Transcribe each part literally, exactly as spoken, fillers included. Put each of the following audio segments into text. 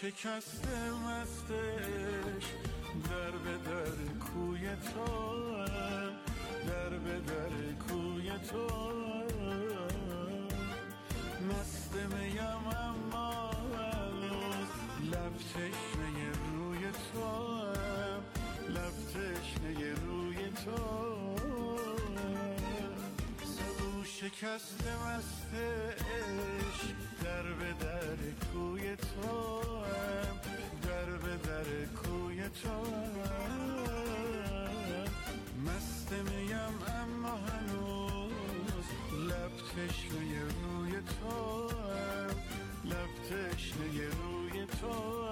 شکسته مستش در به در کوی تو، در به در کوی تو مست میم اما لب تشنه روی تو، لب تشنه روی تو سبو شکسته مستش در به در کوی تو، در به در کوی تو مست میم اما هنوز لب تشنه روی تو، لب تشنه روی تو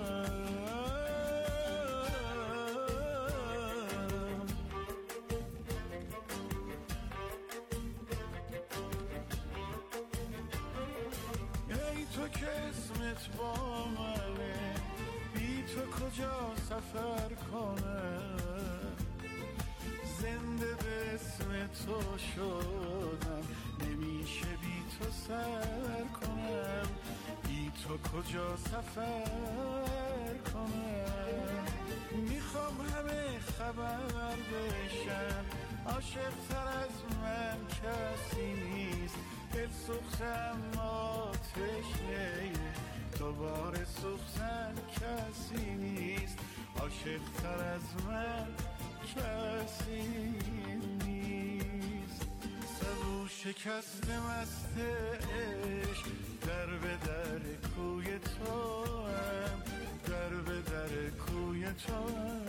ای تو که اسمت با منه، بی تو کجا سفر کنم، زنده به اسم تو شدم، نمیشه بی تو سر کنم، بی تو کجا سفر کنم. میخوام همه خبر بشن عاشق تر از من کسی نیست، دل سوخته اما تشنه دوباره سوختن کسی نیست، عاشق تر از من کسی نیست. سبو شکسته مستش در به در کوی تو، در به در کوی تو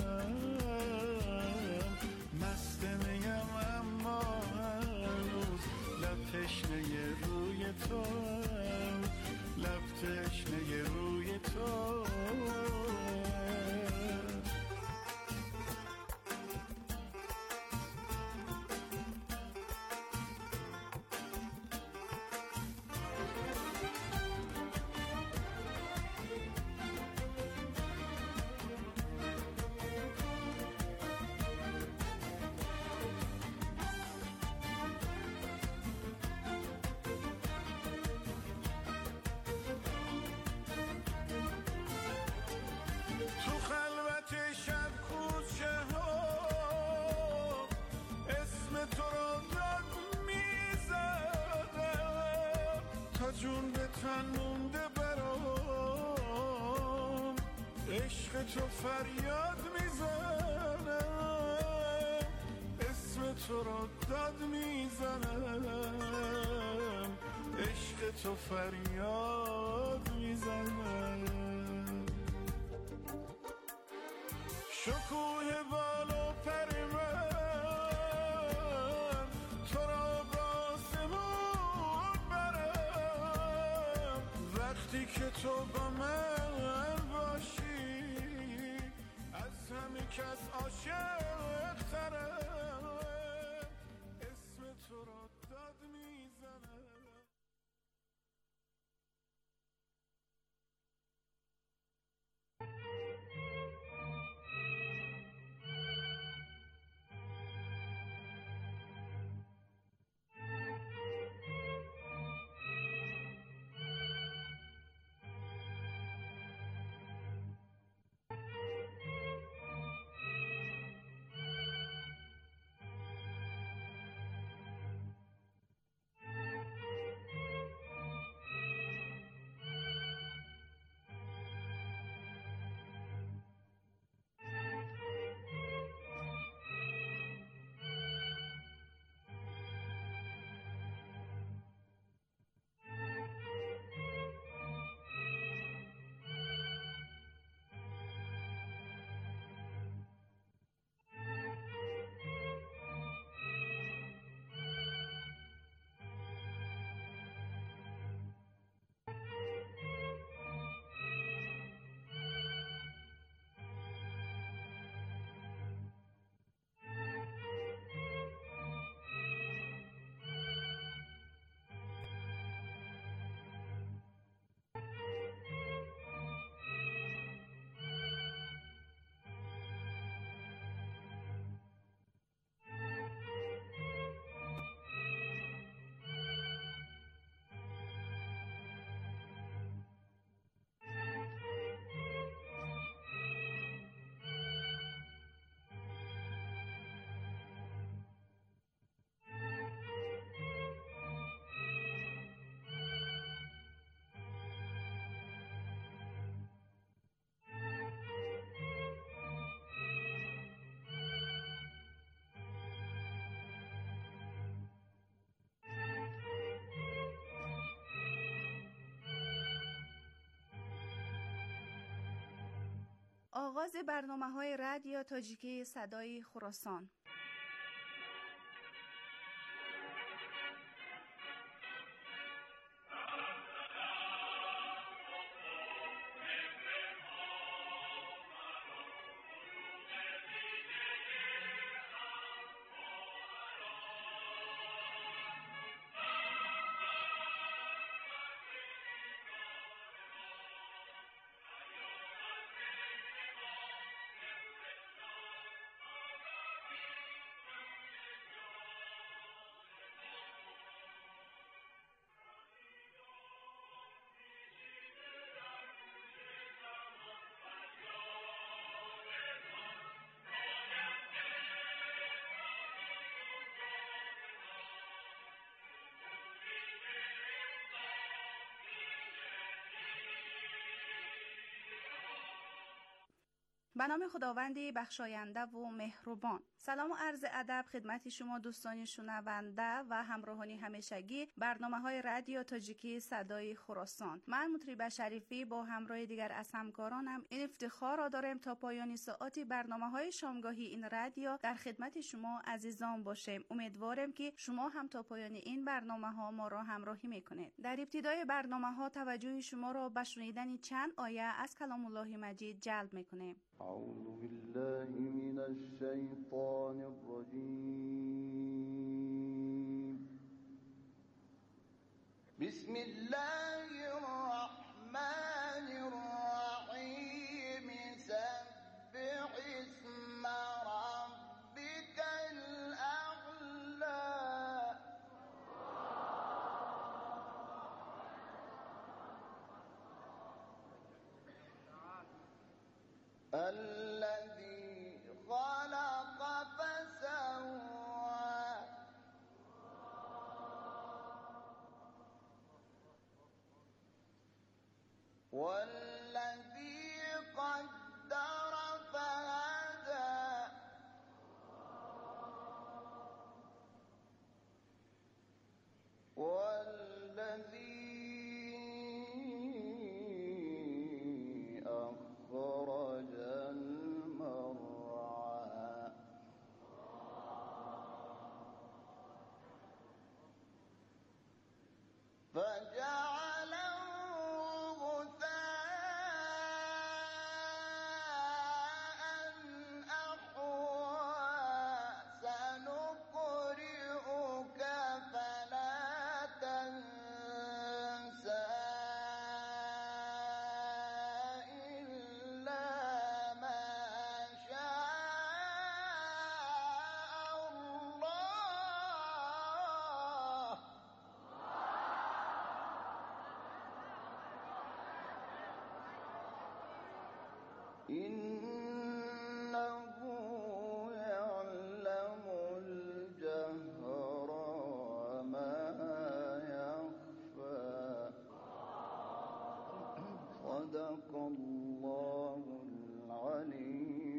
مست میم اما هنوز لب تشنه روی تو، لب تشنه روی تو جون به تن مونده برام، عشق تو فریاد میزنم، اسم تو رو داد میزنم، عشق تو فریاد میزنم. شکوه بال و پر من تو را وقتی که تو با من باشی، از همه کس عاشق ترم، اسم تو رو داد میزنم. آغاز برنامه‌های رادیو تاجیکی صدای خراسان. به نام خداوندی بخشاینده و مهربان. سلام و عرض ادب خدمت شما دوستان شنونده و همراهان همیشگی برنامه‌های رادیو تاجیکی صدای خراسان. من مطرب شریفی با همراه دیگر از همکارانم این افتخار را داریم تا پایان ساعتی برنامه‌های شامگاهی این رادیو در خدمت شما عزیزان باشیم. امیدوارم که شما هم تا پایان این برنامه‌ها ما را همراهی میکنید. در ابتدای برنامه‌ها توجه شما را به شنیدن چند آیه از کلام الله مجید جلب میکنیم. أعوذ بالله من الشيطان الرجيم بسم الله الرحمن الرحيم سبح اسم ربك الأعلى الذي خلق فسوى والذي قدر فهدى والذي أخرج المرعى فجعله غثاء أحوى سنقرئك فلا تنسى إنه يعلم الجهر وما يخفى صدق الله العلي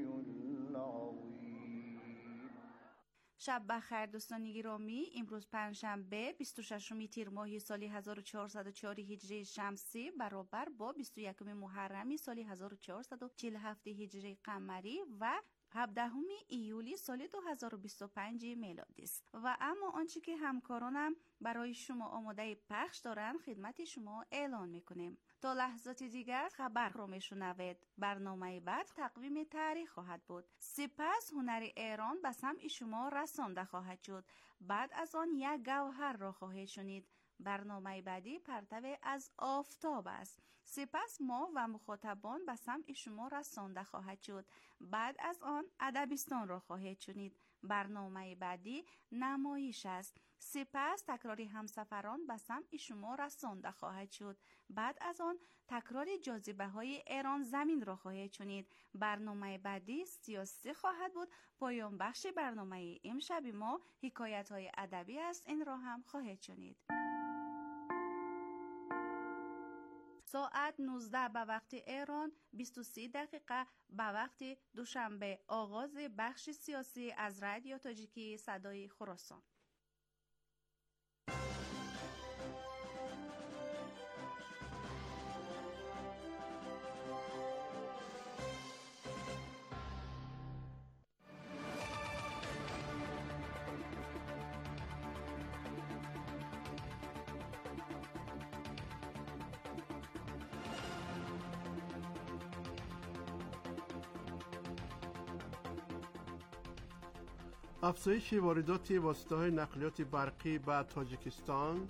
العظيم. شب بخیر دوستان گرامی. امروز پنجشنبه بیست و ششم تیر ماه سال هزار و چهارصد و چهار هجری شمسی برابر با بیست و یکم محرم سال هزار و چهارصد و چهل و هفت هجری قمری و هفدهم ایولی سال دو هزار و بیست و پنج میلادی است. و اما آنچه که همکارانم برای شما آماده پخش دارند خدمت شما اعلان میکنیم. تا لحظات دیگر خبر رو میشنوید. برنامه بعد تقویم تاریخ خواهد بود. سپس هنر ایران به سمع شما رسانده خواهد شد. بعد از آن یک گوهر را خواهید شنید. برنامه بعدی پرتو از آفتاب است. سپس ما و مخاطبان به سمع شما رسانده خواهد شد. بعد از آن ادبستان را خواهید شنید. برنامه بعدی نمایش است. سپس تکراری همسفران به سمع شما رسانده خواهد شد. بعد از آن تکرار جاذبه های ایران زمین را خواهید شنید. برنامه بعدی سیاسی خواهد بود. پایان بخش برنامه امشب ما حکایت های ادبی است. این را هم خواهید شنید. ساعت نوزده به وقت ایران، بیست و سه دقیقه به وقت دوشنبه، آغاز بخش سیاسی از رادیو تاجیکی صدای خراسان. افزایش واردات واسطه‌های نقلیات برقی به تاجیکستان،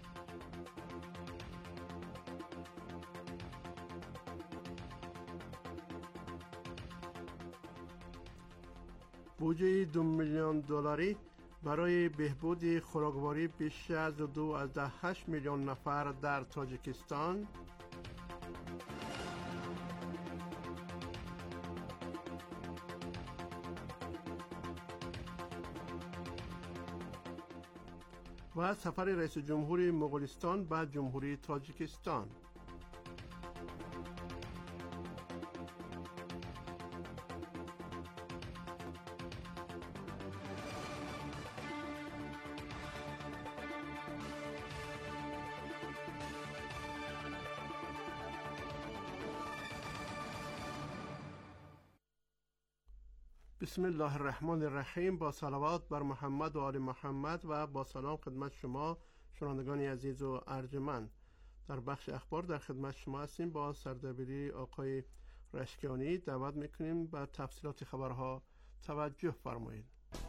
بودجه دو میلیون دلاری برای بهبود خوراکواری بیش از دو از هشت میلیون نفر در تاجیکستان، و سفر رئیس جمهور مغولستان به جمهوری تاجیکستان. بسم الله الرحمن الرحیم. با صلوات بر محمد و آل محمد و با سلام خدمت شما شنوندگان عزیز و ارجمند. در بخش اخبار در خدمت شما هستیم. با سردبیری آقای رشکیانی دعوت میکنیم به تفصیلات خبرها توجه فرمایید.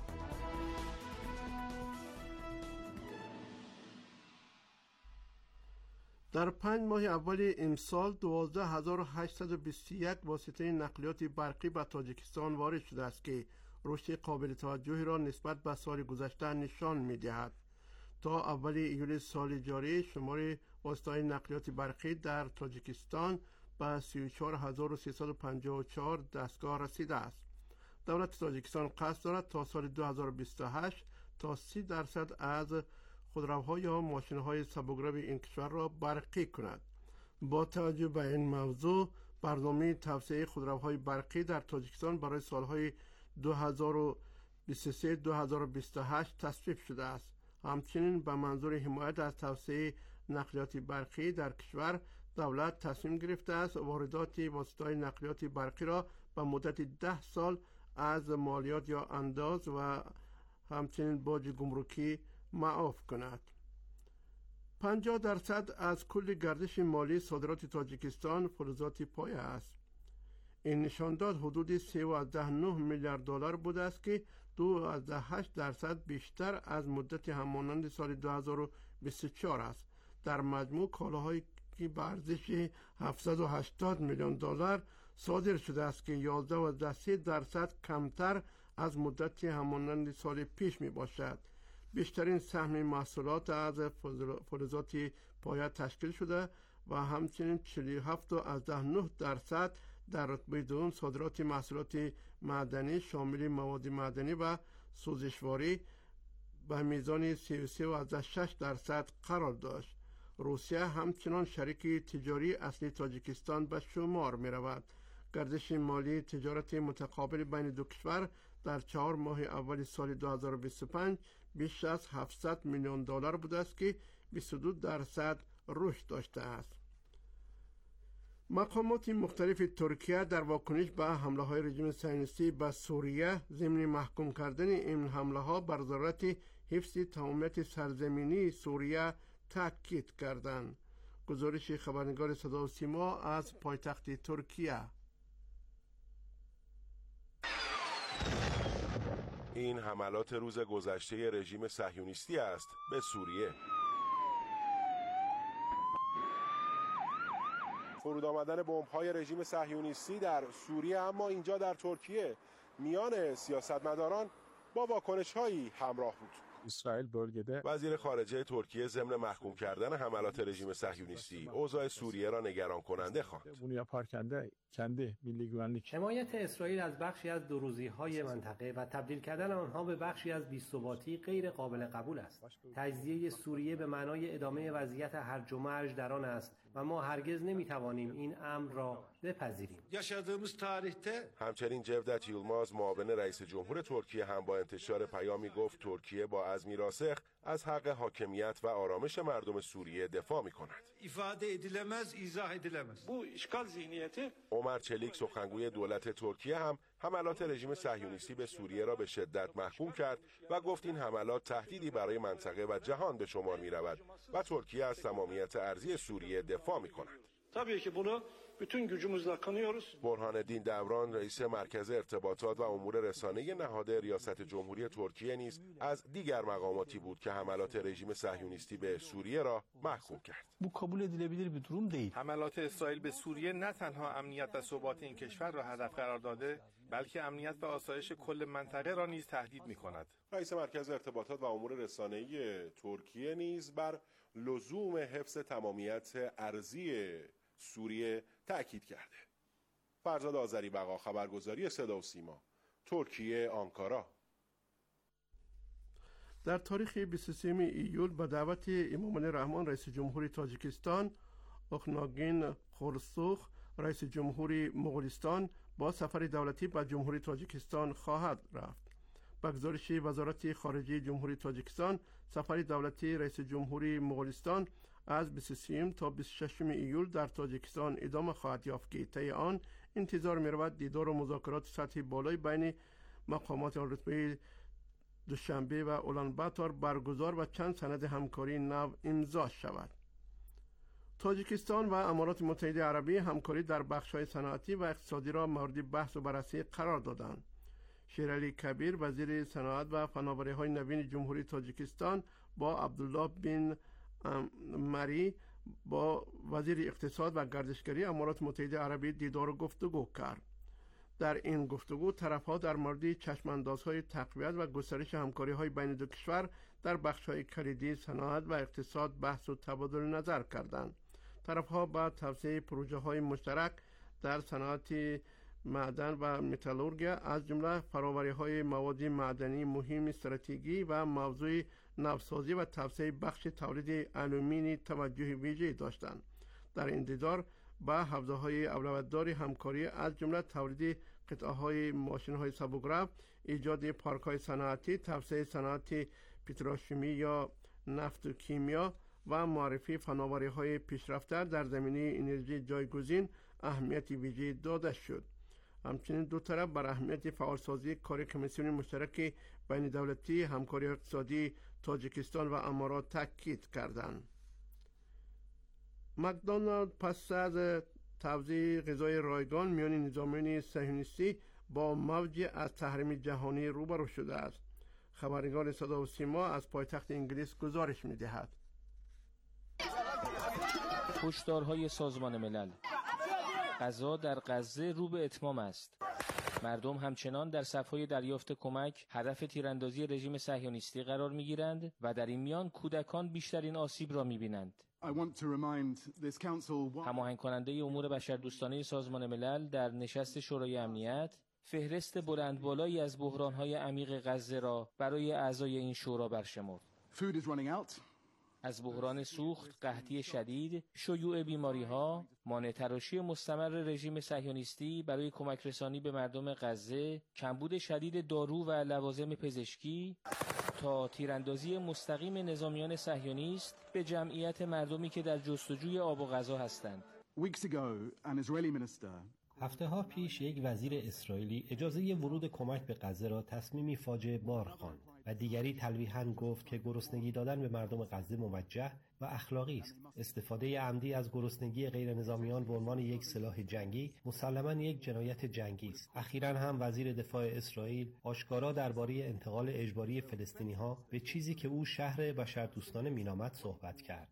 در پنج ماه اول امسال دوازده هزار و هشتصد و بیست و یک واسطه نقلیات برقی به تاجیکستان وارد شده است که رشد قابل توجهی را نسبت به سال گذشته نشان می‌دهد. تا اول ایول سال جاری شمار واسطه‌های نقلیات برقی در تاجیکستان به سی و چهار هزار و سیصد و پنجاه و چهار دستگاه رسیده است. دولت تاجیکستان قصد دارد تا سال دو هزار و بیست و هشت تا سی درصد از خودروها یا ماشین‌های سبک‌رو این کشور را برقی کند. با توجه به این موضوع برنامه توسعه خودروهای برقی در تاجیکستان برای سالهای دو هزار و بیست و سه تا دو هزار و بیست و هشت تصویب شده است. همچنین به منظور حمایت از توسعه نقلیات برقی در کشور دولت تصمیم گرفته است واردات واسطه‌های نقلیات برقی را به مدت ده سال از مالیات یا انداز و همچنین باج گمرکی معاف کند. پنجاه درصد از کل گردش مالی صادرات تاجیکستان فلزات پایه است. این نشان داد حدود سه و ده نه میلیارد دلار بوده است که دو از هشت درصد بیشتر از مدت همانند سال دو هزار و بیست و چهار است. در مجموع کالاهایی که به ارزش هفتصد و هشتاد میلیون دلار صادر شده است که یازده و سه درصد کمتر از مدت همانند سال پیش می باشد. بیشترین سهم محصولات از فلزات پایه تشکیل شده و همچنین چهل و هفت از نه درصد در رتبه دوم صادرات محصولات معدنی شامل مواد معدنی و سوزشواری به میزان سی و سه از شش درصد قرار داشت. روسیه همچنان شریک تجاری اصلی تاجیکستان به شمار می رود. گردش مالی تجارت متقابل بین دو کشور در چهار ماه اول سال دو هزار و بیست و پنج بیش از هفتصد میلیون دلار بوده است که بیست و دو درصد رشد داشته است. مقامات مختلف ترکیه در واکنش به حمله های رژیم صهیونیستی به سوریه ضمن محکوم کردن این حمله ها بر ضرورت حفظ تمامیت سرزمینی سوریه تاکید کردند. گزارش خبرنگار صدا و سیما از پایتخت ترکیه. این حملات روز گذشته رژیم صهیونیستی است به سوریه. فرود آمدن بمب‌های رژیم صهیونیستی در سوریه، اما اینجا در ترکیه میان سیاستمداران با واکنش‌هایی همراه بود. اسرائیل bölgede وزیر خارجه ترکیه ضمن محکوم کردن حملات رژیم صهیونیستی اوضاع سوریه را نگران کننده خواند. bunu yaparken de kendi milli güvenlik حمایت اسرائیل از بخشی از دو روزی‌های منطقه و تبدیل کردن آنها به بخشی از بی‌ثباتی غیر قابل قبول است. تجزیه سوریه به معنای ادامه وضعیت هرج و مرج در آن است و ما هرگز نمی‌توانیم این امر را بپذیریم. همچنین جودت یلماز معاون رئیس جمهور ترکیه هم با انتشار پیامی گفت ترکیه با عزمی راسخ از حق حاکمیت و آرامش مردم سوریه دفاع می‌کند. ifade edilemez, izah edilemez. Bu işgal zihniyeti عمر چلیک سخنگوی دولت ترکیه هم حملات رژیم صهیونیستی به سوریه را به شدت محکوم کرد و گفت این حملات تهدیدی برای منطقه و جهان به شمار می‌رود و ترکیه از تمامیت ارضی سوریه دفاع می‌کند. tabii ki bunu bütün gücümüzle kınıyoruz. برهان الدین دوران رئیس مرکز ارتباطات و امور رسانه نهاد ریاست جمهوری ترکیه نیز از دیگر مقاماتی بود که حملات رژیم صهیونیستی به سوریه را محکوم کرد. Bu kabul edilebilir bir durum değil. حملات اسرائیل به سوریه نه تنها امنیت و ثبات این کشور را هدف قرار داده، بلکه امنیت و آسایش کل منطقه را نیز تهدید می‌کند. رئیس مرکز ارتباطات و امور رسانه‌ای ترکیه نیز بر لزوم حفظ تمامیت ارضی سوریه تأکید کرده. فرزاد آذری بقا، خبرگزاری صدا و سیما، ترکیه، آنکارا. در تاریخ بیست و سوم ایول به دعوت امامانی رحمان رئیس جمهوری تاجیکستان، اخناگین خورسوخ رئیس جمهوری مغولستان با سفر دولتی به جمهوری تاجیکستان خواهد رفت. به گزارش وزارت خارجه جمهوری تاجیکستان، سفر دولتی رئیس جمهوری مغولستان از بیست و سه تا بیست و شش ایول در تاجیکستان ادامه خواهد یافت که طی آن انتظار می‌رود دیدار و مذاکرات سطحی بالای بین مقامات رتبه دوشنبه و اولانباتار برگزار و چند سند همکاری نو امضا شود. تاجیکستان و امارات متحده عربی همکاری در بخش‌های صنعتی و اقتصادی را مورد بحث و بررسی قرار دادند. شیرعلی کبیر وزیر صنعت و فناوری‌های نوین جمهوری تاجیکستان با عبدالله بن مری با وزیر اقتصاد و گردشگری امارات متحده عربی دیدار و گفتگو کرد. در این گفتگو طرف‌ها در مورد چشم‌اندازهای تقویت و گسترش همکاری‌های بین دو کشور در بخش‌های کلیدی صنعت و اقتصاد بحث و تبادل نظر کردند. طرف‌ها با توسعه پروژه‌های مشترک در صنعت معدن و متالورگیا از جمله فراوری‌های مواد معدنی مهم استراتژی و موضوع نوسازی و توسعه بخش تولید آلومینی توجه ویژه‌ای داشتند. در این دیدار با حوزه‌های اولویت‌دار همکاری از جمله تولید قطعه‌های ماشین‌های سبک‌رو، ایجاد پارک‌های صنعتی، توسعه صنعت پتروشیمی یا نفت و کیمیا و معرفی فناوری‌های پیشرفته در زمینه انرژی جایگزین اهمیت ویژه‌ای داده شد. همچنین دو طرف بر اهمیت فعالسازی کار کمیسیون مشترک بین دولتی همکاری اقتصادی تاجیکستان و امارات تاکید کردند. مکدونالد پس از توزیع غذای رایگان میان نظامیان صهیونیستی با موج از تحریم جهانی روبرو شده است. خبرنگار صدا و سیما از پایتخت انگلیس گزارش می‌دهد. هشدارهای سازمان ملل: غذا در غزه رو به اتمام است. مردم همچنان در صف‌های دریافت کمک هدف تیراندازی رژیم صهیونیستی قرار می‌گیرند و در این میان کودکان بیشترین آسیب را می‌بینند. هماهنگ کننده امور بشردوستانه سازمان ملل در نشست شورای امنیت فهرست بلند بالایی از بحران‌های عمیق غزه را برای اعضای این شورا برشمرد. از بحران سوخت، قحطی شدید، شیوع بیماری‌ها، مانع تراشی مستمر رژیم صهیونیستی برای کمک رسانی به مردم غزه، کمبود شدید دارو و لوازم پزشکی تا تیراندازی مستقیم نظامیان صهیونیست به جمعیت مردمی که در جستجوی آب و غذا هستند. هفته‌ها پیش یک وزیر اسرائیلی اجازه ورود کمک به غزه را تصمیمی فاجعه بار خواند و دیگری تلویحاً گفت که گرسنگی دادن به مردم غزه موجه و اخلاقی است. استفاده عمدی از گرسنگی غیر نظامیان به عنوان یک سلاح جنگی مسلماً یک جنایت جنگی است. اخیراً هم وزیر دفاع اسرائیل آشکارا درباره انتقال اجباری فلسطینی‌ها به چیزی که او شهر بشردوستانه مینامد صحبت کرد.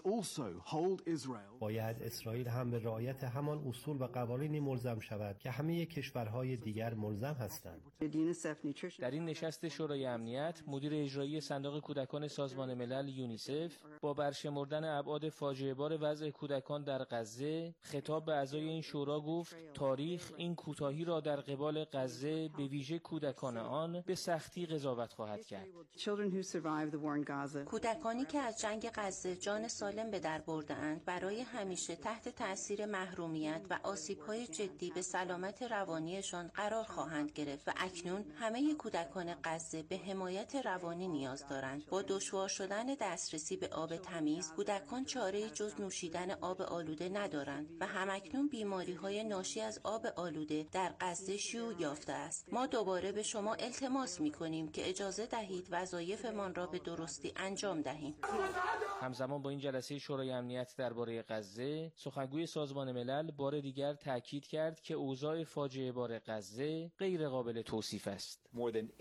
باید اسرائیل هم به رعایت همان اصول و قوانینی ملزم شود که همه کشورهای دیگر ملزم هستند. در این نشست شورای امنیت، مدیر اجرایی صندوق کودکان سازمان ملل یونیسف با برشمردن ابعاد فاجعه بار وضع کودکان در غزه خطاب به اعضای این شورا گفت تاریخ این کوتاهی را در قبال غزه به ویژه کودکان آن به سختی قضاوت خواهد کرد. کودکانی که از جنگ غزه جان سالم به در برده‌اند برای همیشه تحت تأثیر محرومیت و آسیب‌های جدی به سلامت روانیشان قرار خواهند گرفت و اکنون همه کودکان غزه به حمایت حمایت روانی نیاز دارند. با دشوار شدن دسترسی به آب تمیز، کودکان چاره‌ای جز نوشیدن آب آلوده ندارند و همکنون بیماری‌های ناشی از آب آلوده در غزه شیوع یافته است. ما دوباره به شما التماس می‌کنیم که اجازه دهید وظایفمان را به درستی انجام دهیم. همزمان با این جلسه شورای امنیت درباره غزه، سخنگوی سازمان ملل بار دیگر تاکید کرد که اوضاع فاجعه بار غزه غیر قابل توصیف است.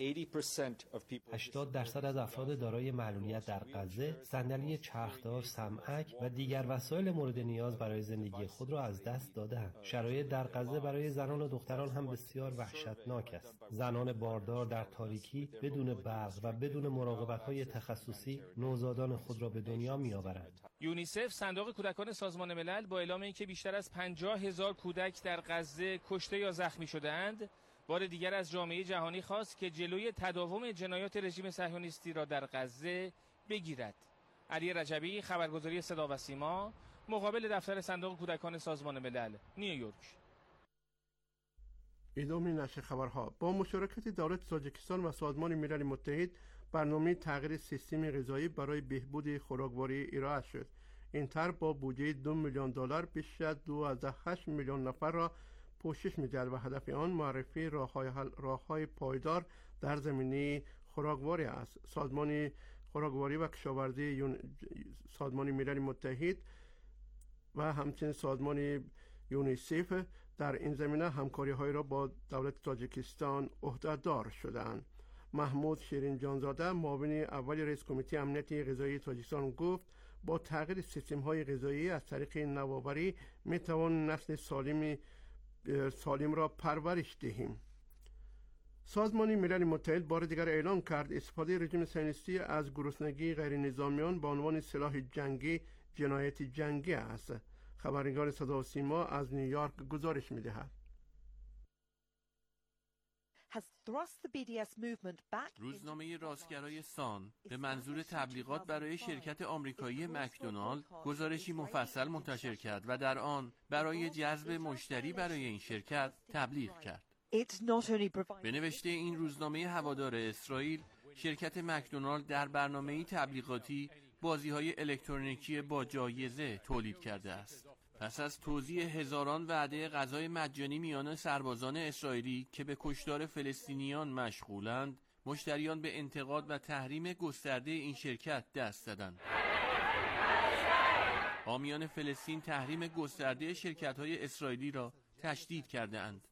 هشتاد درصد از افراد دارای معلولیت در غزه صندلی چرخدار، سمعک و دیگر وسایل مورد نیاز برای زندگی خود را از دست دادند. شرایط در غزه برای زنان و دختران هم بسیار وحشتناک است. زنان باردار در تاریکی بدون برق و بدون مراقبت‌های تخصصی نوزادان خود را به دنیا می‌آورند. یونیسف، صندوق کودکان سازمان ملل، با اعلام اینکه بیشتر از پنجاه هزار کودک در غزه کشته یا زخمی شده‌اند، بار دیگر از جامعه جهانی خواست که جلوی تداوم جنایات رژیم صهیونیستی را در غزه بگیرد. علی رجبی، خبرگزاری صدا و سیما، مقابل دفتر صندوق کودکان سازمان ملل، نیویورک. ادامه نشر خبرها. با مشارکت دولت تاجیکستان و سازمان ملل متحد، برنامه تغییر سیستم غذایی برای بهبود خوراکواری ارائه شد. این طرح با بودجه دو میلیون دلار بیش از دو و هشت میلیون نفر را پوشش می‌دهد و هدف آن معرفی راه‌های راه‌های پایدار در زمینه خوراکواری است. سازمان خوراکواری و کشاورزی یون... سازمان ملل متحد و همچنین سازمان یونیسف در این زمینه همکاری‌های را با دولت تاجیکستان عهده‌دار شدند. محمود شیرین جانزاده، معاون اول رئیس کمیته امنیت غذایی تاجیکستان، گفت با تغییر سیستم‌های غذایی از طریق نوآوری می‌توان نسل سالم سالم را پرورش دهیم. سازمان ملل متحد بار دیگر اعلام کرد استفاده رژیم صهیونیستی از گرسنگی غیر نظامیان به عنوان سلاح جنگی جنایت جنگی است. خبرنگار صدا و سیما از نیویورک گزارش می‌دهد. روزنامه راستگرای سان به منظور تبلیغات برای شرکت آمریکایی مکدونالد گزارشی مفصل منتشر کرد و در آن برای جذب مشتری برای این شرکت تبلیغ کرد. به نوشته این روزنامه هوادار اسرائیل، شرکت مکدونالد در برنامه‌ای تبلیغاتی بازی‌های الکترونیکی با جایزه تولید کرده است. پس از توزیع هزاران وعده غذای مجانی میان سربازان اسرائیلی که به کشتار فلسطینیان مشغولند، مشتریان به انتقاد و تحریم گسترده این شرکت دست زدند. حامیان فلسطین تحریم گسترده شرکت‌های اسرائیلی را تشدید کرده‌اند.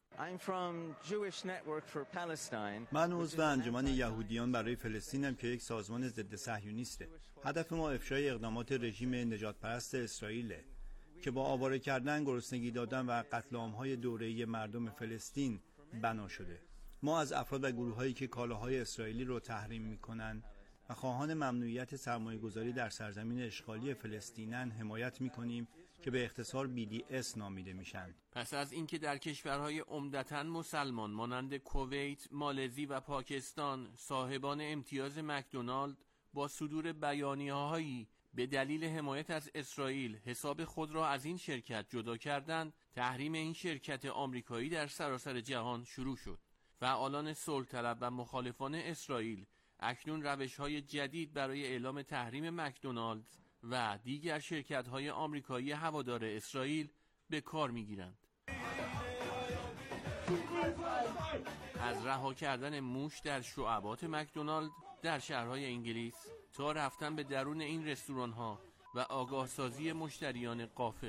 من عضو انجمن یهودیان برای فلسطینم که یک سازمان ضد صهیونیسته. هدف ما افشای اقدامات رژیم نجات پرست اسرائیل که با آواره کردن، گرسنگی دادن و قتل عام‌های دوره‌ای مردم فلسطین بنا شده. ما از افراد و گروه‌هایی که کالاهای اسرائیلی رو تحریم می‌کنند و خواهان ممنوعیت سرمایه‌گذاری در سرزمین اشغالی فلسطینن حمایت می‌کنیم که به اختصار بی دی اس نامیده میشن. پس از اینکه در کشورهای عمدتاً مسلمان مانند کویت، مالزی و پاکستان صاحبان امتیاز مکدونالد با صدور بیانیه‌هایی به دلیل حمایت از اسرائیل حساب خود را از این شرکت جدا کردند، تحریم این شرکت آمریکایی در سراسر جهان شروع شد. فعالان صلح طلب و مخالفان اسرائیل اکنون روش‌های جدید برای اعلام تحریم مکدونالد و دیگر شرکت‌های آمریکایی هوادار اسرائیل به کار می‌گیرند. از رها کردن موش در شعبات مکدونالد در شهرهای انگلیس تا رفتن به درون این رستوران‌ها و آگاه سازی مشتریان غافل.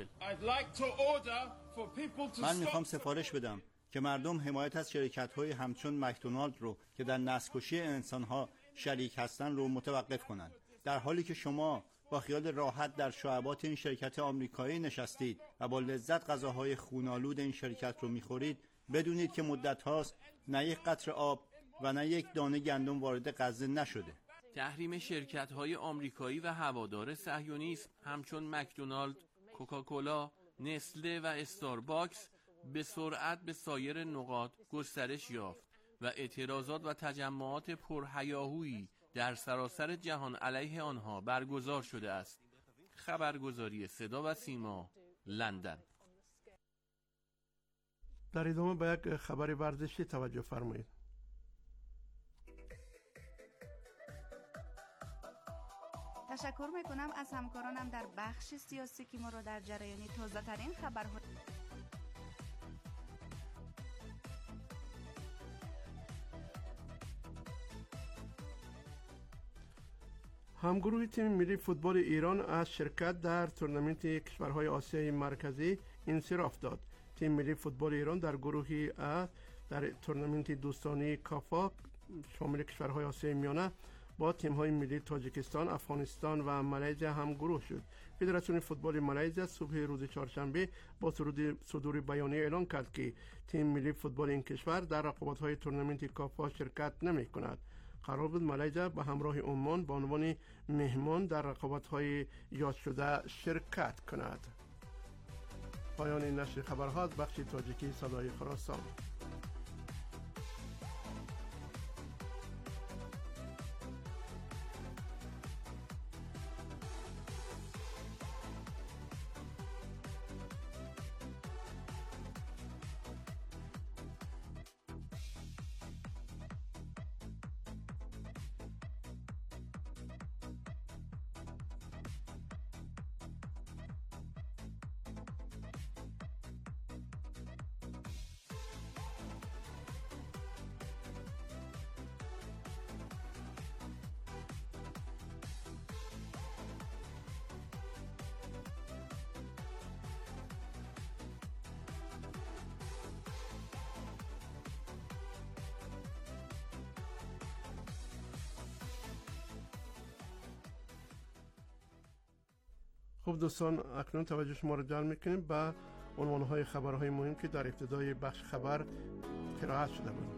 من میخوام سفارش بدم که مردم حمایت از شرکت‌های همچون مکدونالد رو که در نسل‌کشی انسان‌ها شریک هستن رو متوقف کنند. در حالی که شما با خیال راحت در شعبات این شرکت آمریکایی نشستید و با لذت غذاهای خونالود این شرکت رو میخورید، بدونید که مدت هاست نه یک قطره آب و نه یک دانه گندم وارد غزه نشده. تحریم شرکت‌های آمریکایی و هوادار صهیونیسم همچون مکدونالد، کوکاکولا، نسله و استارباکس به سرعت به سایر نقاط گسترش یافت و اعتراضات و تجمعات پرهیاهویی در سراسر جهان علیه آنها برگزار شده است. خبرگزاری صدا و سیما، لندن. در ادامه به یک خبر ورزشی توجه فرمایید. تشکر میکنم از همکارانم در بخش سیاسی که ما رو در جریان تازه ترین خبرها همگروه تیم ملی فوتبال ایران از شرکت در تورنمنت کشورهای آسیای مرکزی انصراف داد. تیم ملی فوتبال ایران در گروه ا در تورنمنت دوستانه کافا شامل کشورهای آسیای میانه با تیم‌های ملی تاجیکستان، افغانستان و مالزی هم گروه شد. فدراسیون فوتبال مالزی صبح روز چهارشنبه با صدور بیانیه اعلام کرد که تیم ملی فوتبال این کشور در رقابت‌های تورنمنت کافا شرکت نمی‌کند. قرار بود مالزی به همراه عمان به عنوان مهمان در رقابت‌های یاد شده شرکت کند. پایان نشر خبرها از بخش تاجیکی صدای خراسان. خب دوستان، اکنون توجه شما را جلب میکنیم به عنوانهای خبرهای مهم که در ابتدای بخش خبر قرائت شده بود.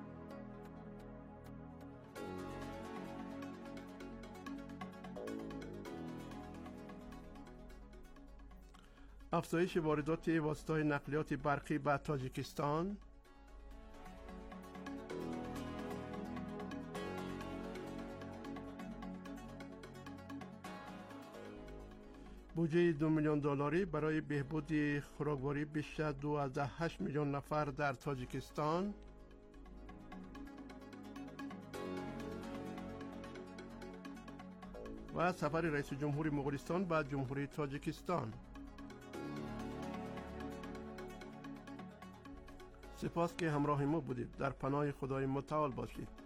افزایش واردات واسطه‌های نقلیات برقی به تاجیکستان، بودجه دو میلیون دلاری برای بهبود خوراکباری بیش از دو از هشت میلیون نفر در تاجیکستان، و سفر رئیس جمهوری مغولستان به جمهوری تاجیکستان. سپاس که همراه ما بودید. در پناه خدای متعال باشید.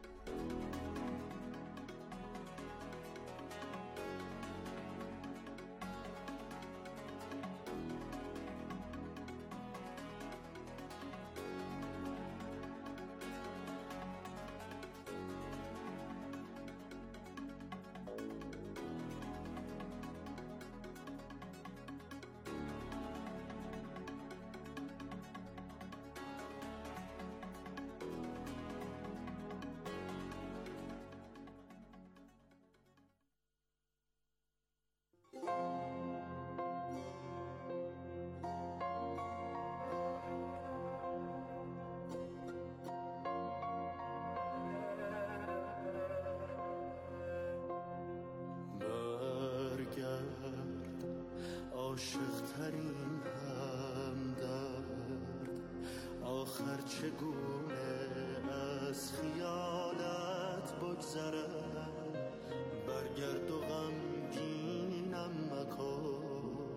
عاشق ترین همدرد، آخر چگونه از خیالت بگذرم، برگرد و غمگینم مکن.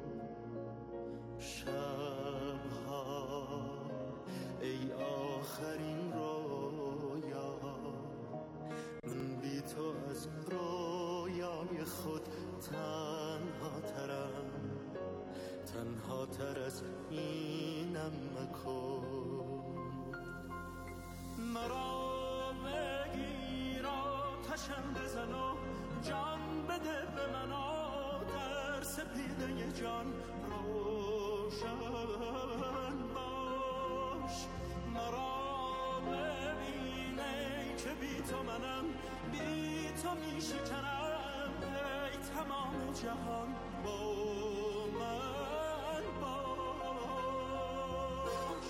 شبها ای آخرین رویا، من بی تو از رویای خود تنها ترم، تنها تر از اینم مکن. مرا بگیر آتشم بزن و جان بده به من، در سپیده جان روشن باش. مرا ببینه که بی تو منم، بی تو می شکنم، ای تمام جهان با من باش.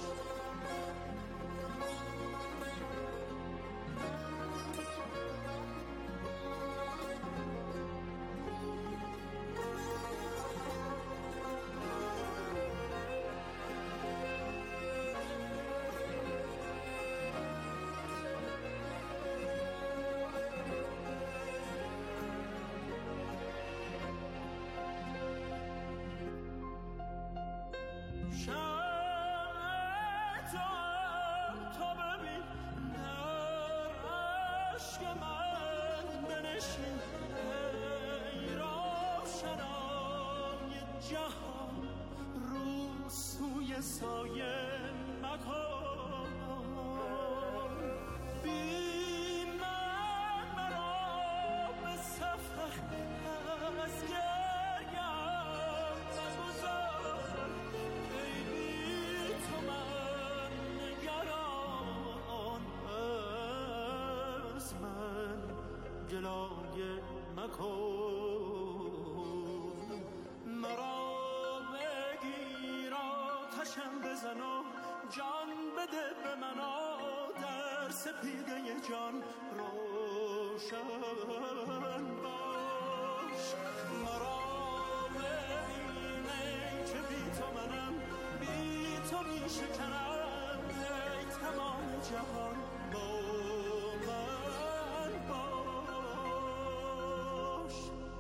گلایه مکن، مرا بگیر آتشم بزن و جان بده به من، در سپیده جان روشن باش. مرا ببین ای که بی تو منم، بی تو می شکنم، ای تمام جهان با من باش.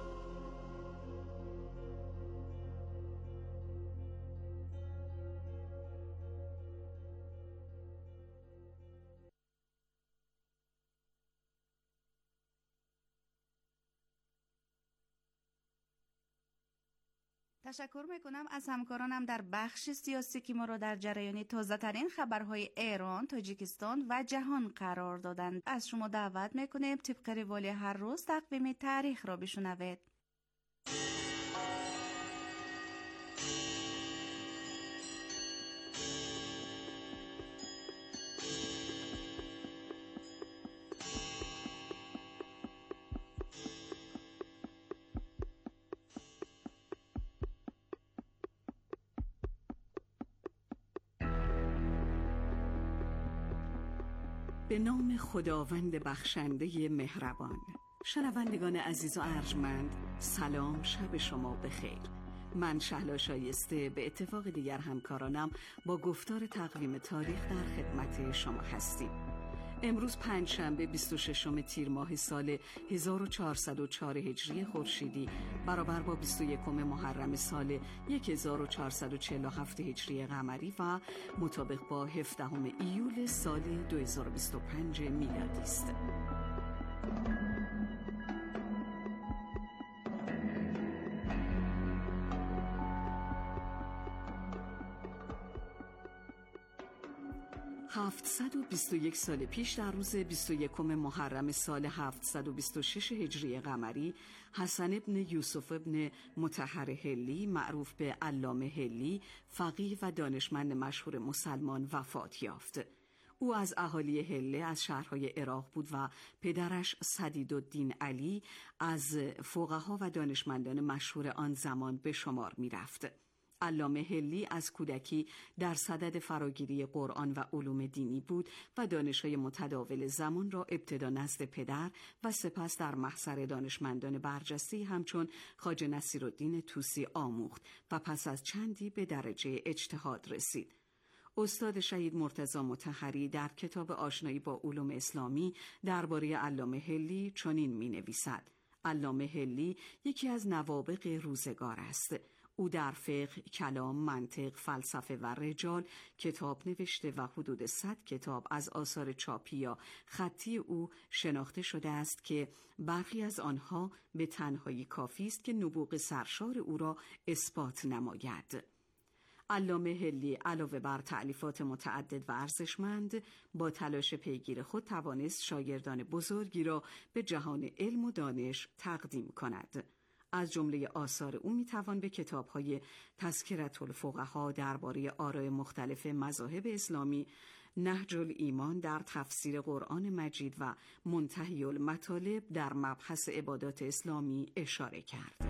تشکر میکنم از همکارانم در بخش سیاسی که ما را در جریان تازه ترین خبرهای ایران، تاجیکستان و جهان قرار دادند. از شما دعوت میکنیم طبق روال هر روز تقویم تاریخ را بشنوید. به نام خداوند بخشنده مهربان. شنوندگان عزیز و ارجمند، سلام، شب شما بخیر. من شهلا شایسته به اتفاق دیگر همکارانم با گفتار تقویم تاریخ در خدمت شما هستیم. امروز پنجشنبه بیست و ششم تیر ماه سال هزار و چهارصد و چهار هجری خورشیدی برابر با بیست و یکم محرم سال هزار و چهارصد و چهل و هفت هجری قمری و مطابق با هفدهم ایول سال دو هزار و بیست و پنج میلادی است. هفتصد و بیست و یک سال پیش در روز بیست و یکم محرم سال هفتصد و بیست و شش هجری قمری، حسن ابن یوسف ابن مطهر هلی معروف به علامه هلی، فقیه و دانشمند مشهور مسلمان وفات یافت. او از اهالی هله از شهرهای عراق بود و پدرش سدیدالدین علی از فقها و دانشمندان مشهور آن زمان به شمار می رفت. علامه هلی از کودکی در صدد فراگیری قرآن و علوم دینی بود و دانش‌های متداول زمان را ابتدا نزد پدر و سپس در محضر دانشمندان برجسته همچون خواجه نصیرالدین طوسی آموخت و پس از چندی به درجه اجتهاد رسید. استاد شهید مرتضی مطهری در کتاب آشنایی با علوم اسلامی درباره علامه هلی چنین می‌نویسد: علامه هلی یکی از نوابغ روزگار است. او در فقه، کلام، منطق، فلسفه و رجال کتاب نوشته و حدود صد کتاب از آثار چاپی یا خطی او شناخته شده است که برخی از آنها به تنهایی کافی است که نبوغ سرشار او را اثبات نماید. علامه هلی علاوه بر تألیفات متعدد و ارزشمند، با تلاش پیگیر خود توانست شاگردان بزرگی را به جهان علم و دانش تقدیم کند. از جمله آثار او میتوان به کتاب‌های تذکرة الفقها درباره آراء مختلف مذاهب اسلامی، نهج الایمان در تفسیر قرآن مجید و منتهی المطالب در مبحث عبادات اسلامی اشاره کرد.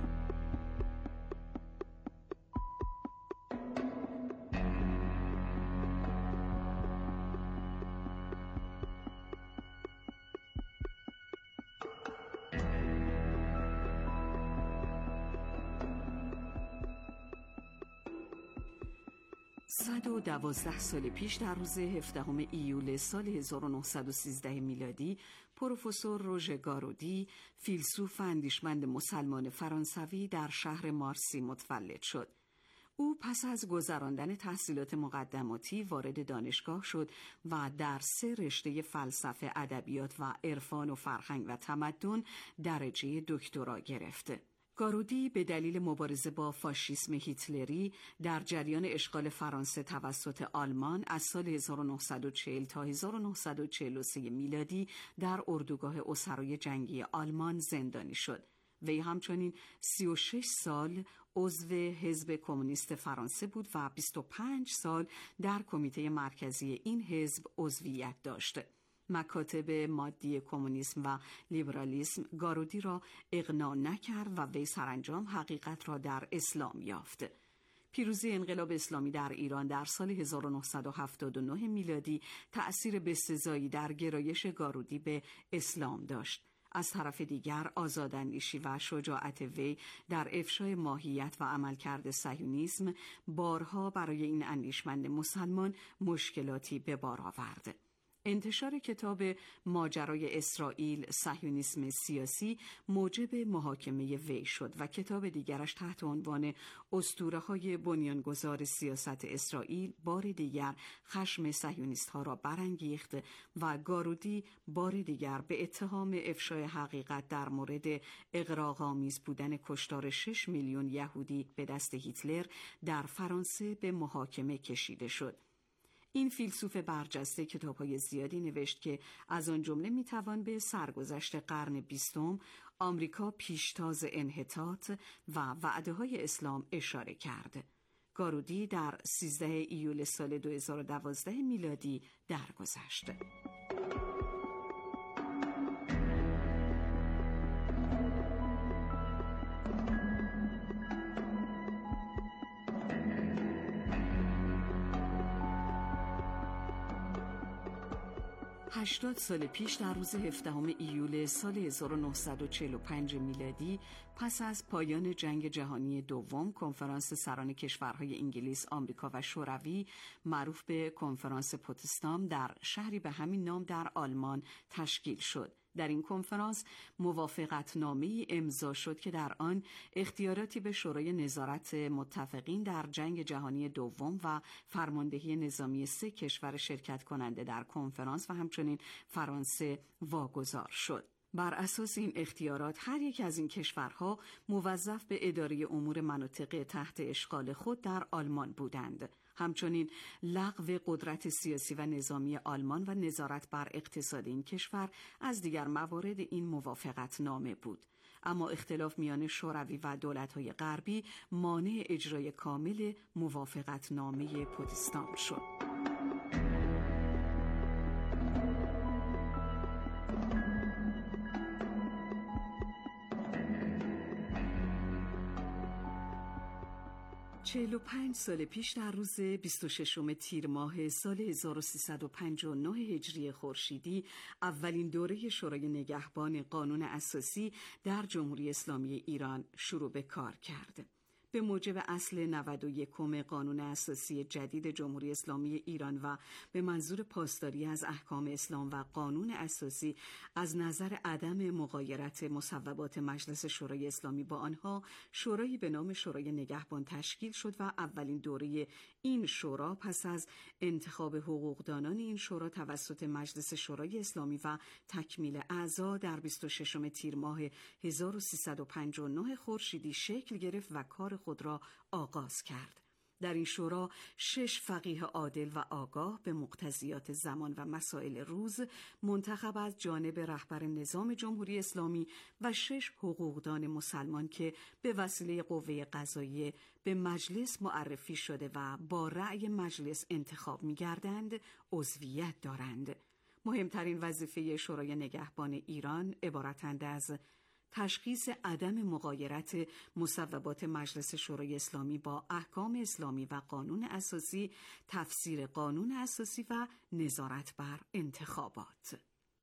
صد و دوازده سال پیش در روز هفدهم ایول سال هزار و نهصد و سیزده میلادی، پروفسور روژه گارودی، فیلسوف و اندیشمند مسلمان فرانسوی در شهر مارسی متولد شد. او پس از گذراندن تحصیلات مقدماتی وارد دانشگاه شد و در سه رشته فلسفه، ادبیات و عرفان و فرهنگ و تمدن درجه دکترا گرفت. گارودی به دلیل مبارزه با فاشیسم هیتلری در جریان اشغال فرانسه توسط آلمان از سال هزار و نهصد و چهل تا هزار و نهصد و چهل و سه میلادی در اردوگاه اسرای جنگی آلمان زندانی شد. وی همچنین سی و شش سال عضو حزب کمونیست فرانسه بود و بیست و پنج سال در کمیته مرکزی این حزب عضویت داشت. مکاتب مادی کمونیسم و لیبرالیسم گارودی را اقناع نکرد و وی سرانجام حقیقت را در اسلام یافت. پیروزی انقلاب اسلامی در ایران در سال هزار و نهصد و هفتاد و نه میلادی تأثیر بسزایی در گرایش گارودی به اسلام داشت. از طرف دیگر آزاداندیشی و شجاعت وی در افشای ماهیت و عملکرد صهیونیسم بارها برای این اندیشمند مسلمان مشکلاتی به بار آورد. انتشار کتاب ماجرای اسرائیل، صهیونیسم سیاسی موجب محاکمه وی شد و کتاب دیگرش تحت عنوان اسطوره‌های بنیانگذار سیاست اسرائیل بار دیگر خشم صهیونیست‌ها را برانگیخت و گارودی بار دیگر به اتهام افشای حقیقت در مورد اغراق‌آمیز بودن کشتار شش میلیون یهودی به دست هیتلر در فرانسه به محاکمه کشیده شد. این فیلسوف برجسته کتاب‌های زیادی نوشت که از آن جمله میتوان به سرگذشت قرن بیستم، آمریکا پیشتاز انحطاط و وعده‌های اسلام اشاره کرد. گارودی در سیزده ایول سال دو هزار و دوازده میلادی درگذشت. هشتاد سال پیش در روز هفدهم ایول سال هزار و نهصد و چهل و پنج میلادی پس از پایان جنگ جهانی دوم، کنفرانس سران کشورهای انگلیس، آمریکا و شوروی معروف به کنفرانس پوتسدام در شهری به همین نام در آلمان تشکیل شد. در این کنفرانس موافقتنامه‌ای امضا شد که در آن اختیاراتی به شورای نظارت متفقین در جنگ جهانی دوم و فرماندهی نظامی سه کشور شرکت کننده در کنفرانس و همچنین فرانسه واگذار شد. بر اساس این اختیارات هر یک از این کشورها موظف به اداره امور مناطق تحت اشغال خود در آلمان بودند. همچنین لغو قدرت سیاسی و نظامی آلمان و نظارت بر اقتصاد این کشور از دیگر موارد این موافقت نامه بود. اما اختلاف میان شوروی و دولت‌های غربی مانع اجرای کامل موافقت نامه پوتسدام شد. چهل و پنج سال پیش در روز بیست و ششم تیر ماه سال هزار و سیصد و پنجاه و نه هجری خورشیدی اولین دوره شورای نگهبان قانون اساسی در جمهوری اسلامی ایران شروع به کار کرد. به موجب اصل نود و یکم قانون اساسی جدید جمهوری اسلامی ایران و به منظور پاسداری از احکام اسلام و قانون اساسی از نظر عدم مغایرت مصوبات مجلس شورای اسلامی با آنها، شورایی به نام شورای نگهبان تشکیل شد و اولین دوره این شورا پس از انتخاب حقوقدانان این شورا توسط مجلس شورای اسلامی و تکمیل اعضا در بیست و ششم تیر ماه هزار و سیصد و پنجاه و نه خورشیدی شکل گرفت و کار خود را آغاز کرد. در این شورا شش فقیه عادل و آگاه به مقتضیات زمان و مسائل روز منتخب از جانب رهبر نظام جمهوری اسلامی و شش حقوقدان مسلمان که به وسیله قوه قضاییه به مجلس معرفی شده و با رأی مجلس انتخاب می‌گردند عضویت دارند. مهمترین وظیفه شورای نگهبان ایران عبارتند از تشخیص عدم مغایرت مصوبات مجلس شورای اسلامی با احکام اسلامی و قانون اساسی، تفسیر قانون اساسی و نظارت بر انتخابات.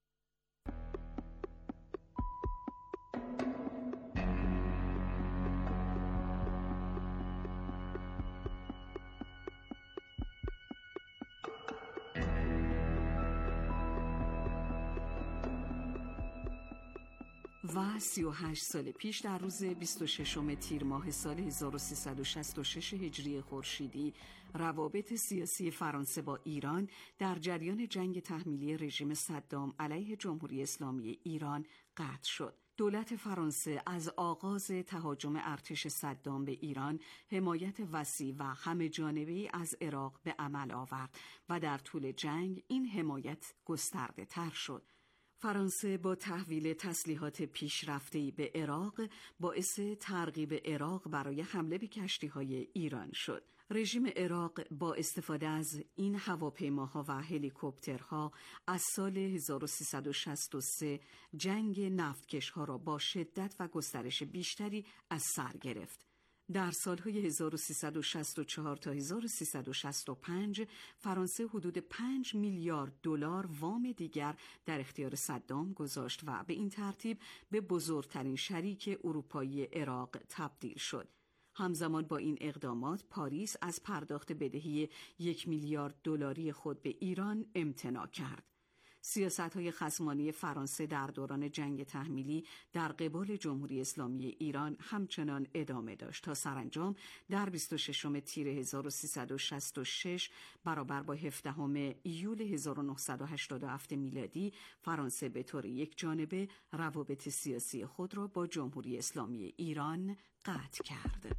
و سی و هشت سال پیش در روز بیست و ششم تیر ماه سال هزار و سیصد و شصت و شش هجری خورشیدی روابط سیاسی فرانسه با ایران در جریان جنگ تحمیلی رژیم صدام علیه جمهوری اسلامی ایران قطع شد. دولت فرانسه از آغاز تهاجم ارتش صدام به ایران حمایت وسیع و همه جانبه‌ای از عراق به عمل آورد و در طول جنگ این حمایت گسترده تر شد. فرانسه با تحویل تسلیحات پیشرفته‌ای به عراق باعث ترغیب عراق برای حمله به کشتی‌های ایران شد. رژیم عراق با استفاده از این هواپیماها و هلیکوپترها از سال هزار و سیصد و شصت و سه جنگ نفتکشها را با شدت و گسترش بیشتری از سر گرفت. در سالهای هزار و سیصد و شصت و چهار تا هزار و سیصد و شصت و پنج فرانسه حدود پنج میلیارد دلار وام دیگر در اختیار صدام گذاشت و به این ترتیب به بزرگترین شریک اروپایی عراق تبدیل شد. همزمان با این اقدامات پاریس از پرداخت بدهی یک میلیارد دلاری خود به ایران امتناع کرد. سیاست‌های خصمانه فرانسه در دوران جنگ تحمیلی در قبال جمهوری اسلامی ایران همچنان ادامه داشت تا سرانجام در بیست و ششم تیر هزار و سیصد و شصت و شش برابر با هفدهم ایول هزار و نهصد و هشتاد و هفت میلادی فرانسه به طور یک جانبه روابط سیاسی خود را با جمهوری اسلامی ایران قطع کرد.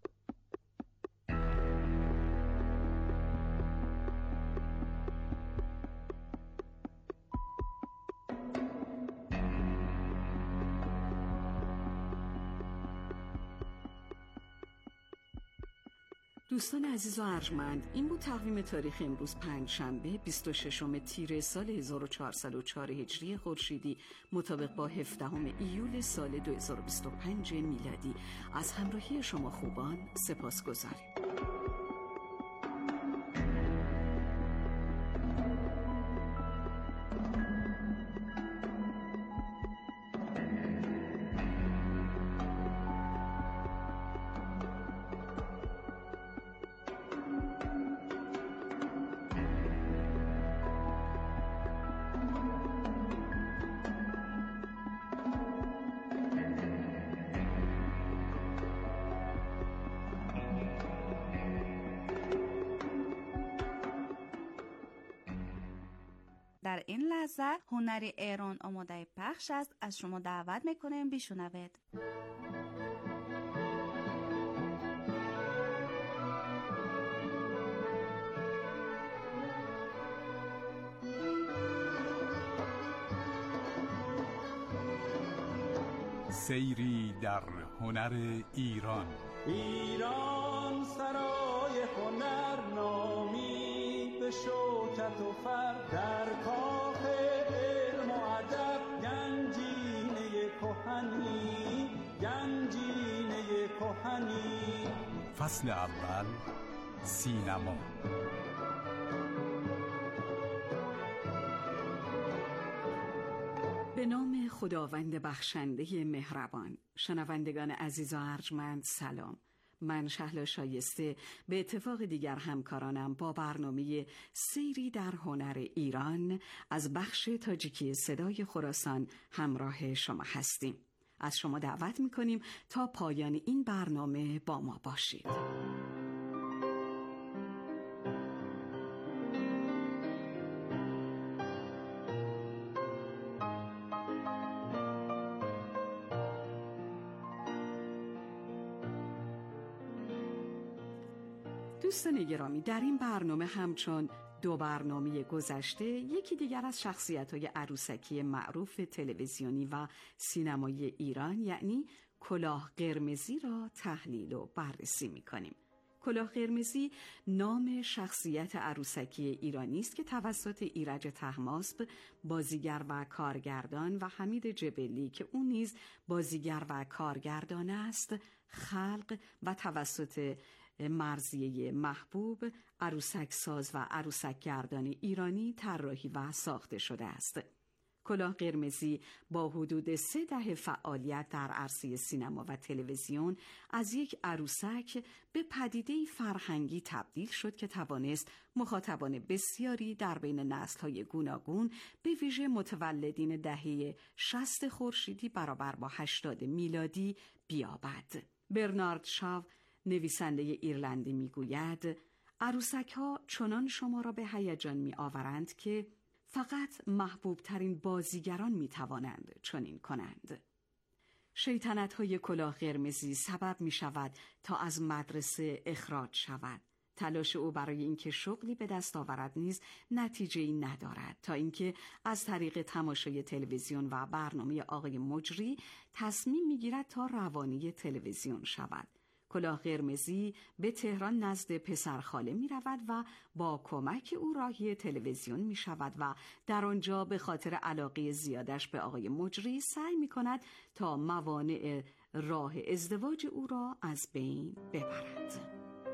دوستان عزیز و ارجمند، این بود تقویم تاریخ امروز پنجشنبه بیست و ششم تیر سال هزار و چهارصد و چهار هجری خورشیدی مطابق با هفدهم ایول سال دو هزار و بیست و پنج میلادی. از همراهی شما خوبان سپاسگزاریم. در این لحظه هنر ایران آماده پخش است. از شما دعوت میکنیم بشنوید. سیری در هنر ایران. ایران سرای هنر نامی به شوکت و فر در کاخ علم و ادب گنجینه کهنی گنجینه کهنی. فصل اول سینما. به نام خداوند بخشنده مهربان. شنوندگان عزیز و ارجمند سلام. من شهلا شایسته به اتفاق دیگر همکارانم با برنامه سیری در هنر ایران از بخش تاجیکی صدای خراسان همراه شما هستیم. از شما دعوت می‌کنیم تا پایان این برنامه با ما باشید. دوستان گرامی، در این برنامه همچون دو برنامه گذشته یکی دیگر از شخصیت‌های عروسکی معروف تلویزیونی و سینمایی ایران یعنی کلاه قرمزی را تحلیل و بررسی می‌کنیم. کلاه قرمزی نام شخصیت عروسکی ایرانی است که توسط ایرج طهماسب بازیگر و کارگردان و حمید جبلی که او نیز بازیگر و کارگردان است خلق و توسط مرضیه محبوب عروسک ساز و عروسک گردان ایرانی طراحی و ساخته شده است. کلاه قرمزی با حدود سه دهه فعالیت در عرصه سینما و تلویزیون از یک عروسک به پدیده‌ای فرهنگی تبدیل شد که توانست مخاطبان بسیاری در بین نسل‌های گوناگون به ویژه متولدین دهه شصت خورشیدی برابر با هشتاد میلادی بیابد. برنارد شاو نویسنده ایرلندی میگوید عروسک‌ها چنان شما را به هیجان می‌آورند که فقط محبوب ترین بازیگران می‌توانند چنین کنند. شیطنت‌های کلاه قرمزی سبب می‌شود تا از مدرسه اخراج شود. تلاش او برای اینکه شغلی به دست آورد نیز نتیجه‌ای ندارد تا اینکه از طریق تماشای تلویزیون و برنامه آقای مجری تصمیم می‌گیرد تا روانی تلویزیون شود. کلاه قرمزی به تهران نزد پسرخاله می رود و با کمک او راهی تلویزیون می شود و در آنجا به خاطر علاقه زیادش به آقای مجری سعی می کند تا موانع راه ازدواج او را از بین ببرد.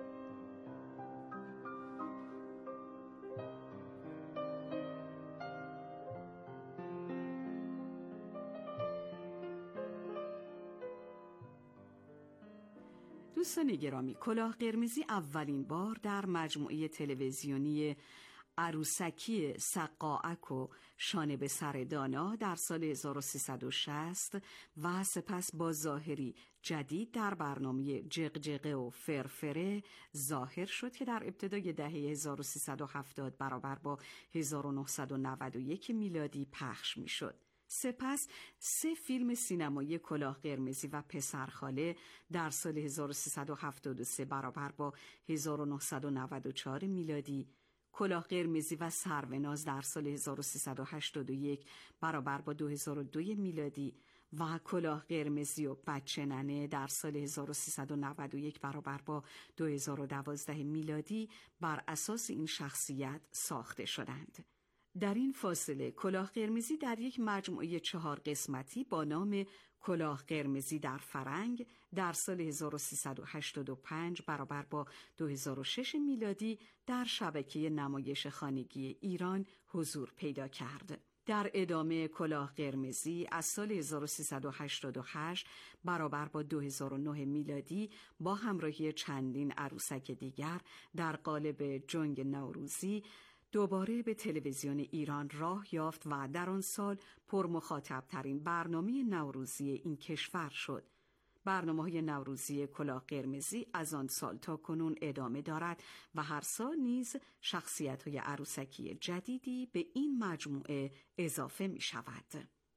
دوستان گرامی، کلاه قرمزی اولین بار در مجموعه تلویزیونی عروسکی سقاعک و شانه به سر دانا در سال هزار و سیصد و شصت و سپس با ظاهری جدید در برنامه جغجغه و فرفره ظاهر شد که در ابتدای دهه هزار و سیصد و هفتاد برابر با هزار و نهصد و نود و یک میلادی پخش می شد. سپس سه فیلم سینمایی کلاه قرمزی و پسرخاله در سال هزار و سیصد و هفتاد و سه برابر با هزار و نهصد و نود و چهار میلادی، کلاه قرمزی و سروناز در سال هزار و سیصد و هشتاد و یک برابر با دو هزار و دو میلادی و کلاه قرمزی و بچه ننه در سال هزار و سیصد و نود و یک برابر با دو هزار و دوازده میلادی بر اساس این شخصیت ساخته شدند. در این فاصله کلاه قرمزی در یک مجموعه چهار قسمتی با نام کلاه قرمزی در فرنگ در سال هزار و سیصد و هشتاد و پنج برابر با دو هزار و شش میلادی در شبکه نمایش خانگی ایران حضور پیدا کرد. در ادامه کلاه قرمزی از سال هزار و سیصد و هشتاد و هشت برابر با دو هزار و نه میلادی با همراهی چندین عروسک دیگر در قالب جنگ نوروزی دوباره به تلویزیون ایران راه یافت و در آن سال پرمخاطب ترین برنامه نوروزی این کشور شد. برنامه‌های نوروزی کلاه قرمزی از آن سال تا کنون ادامه دارد و هر سال نیز شخصیت‌های عروسکی جدیدی به این مجموعه اضافه می شود.